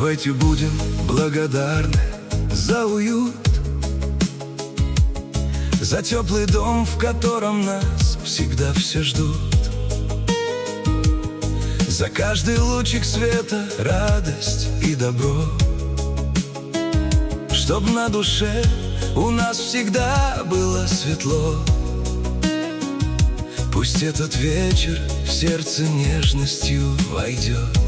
Давайте будем благодарны за уют, за теплый дом, в котором нас всегда все ждут, за каждый лучик света, радость и добро, чтоб на душе у нас всегда было светло. Пусть этот вечер в сердце нежностью войдет,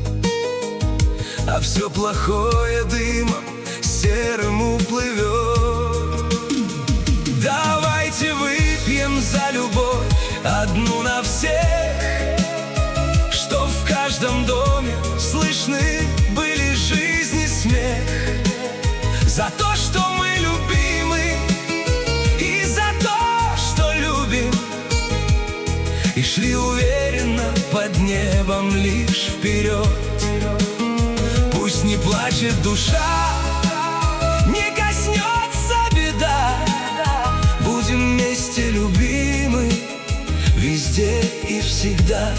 а все плохое дымом серым уплывет. Давайте выпьем за любовь одну на всех, чтоб в каждом доме слышны были жизнь и смех, за то, что мы любимы, и за то, что любим, и шли уверенно под небом лишь вперед. Пусть не плачет душа, не коснется беда, будем вместе любимы везде и всегда.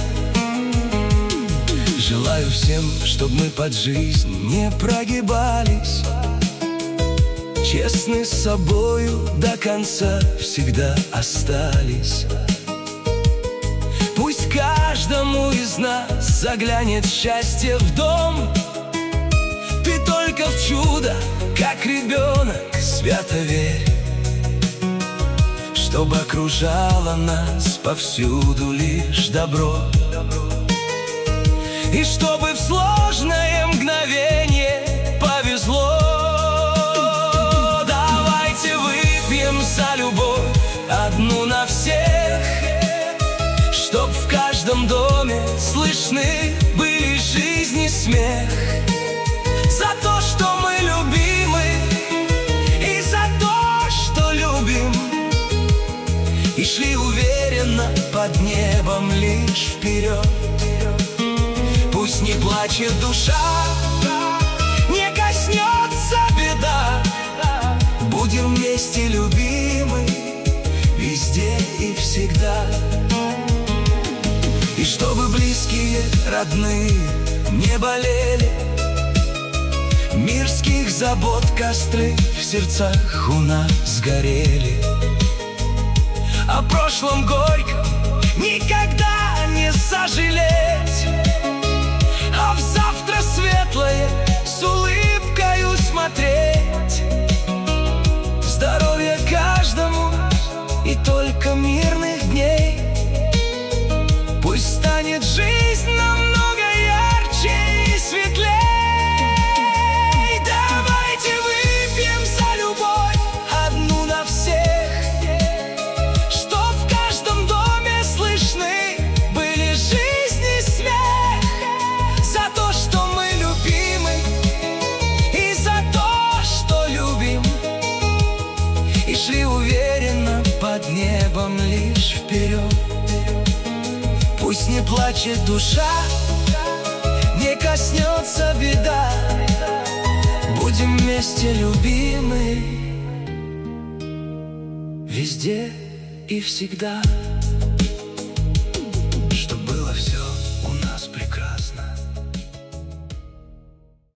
Желаю всем, чтоб мы под жизнь не прогибались, честны с собою до конца всегда остались. Пусть каждому из нас заглянет счастье в дом, ты только в чудо, как ребенок, свято верь, чтобы окружало нас повсюду лишь добро, и чтобы в сложное мгновение повезло. Давайте выпьем за любовь одну на всех, чтоб в каждом доме слышны были жизнь и смех, за то, что мы любимы, и за то, что любим, и шли уверенно под небом лишь вперед. Пусть не плачет душа, не коснется беда, будем вместе любимы везде и всегда. И чтобы близкие, родные не болели, мирских забот костры в сердцах у нас горели. О прошлом горьком никогда не сожалеть, а в завтра светлое с улыбкою смотреть. Здоровья каждому и только мирных дней. Пусть станет жизнь намного ярче и светлей. Давайте выпьем за любовь одну на всех, чтоб в каждом доме слышны были жизнь и смех, за то, что мы любимы, и за то, что любим, и шли уверенно под небом лишь вперед. Пусть не плачет душа, не коснется беда, будем вместе любимы везде и всегда.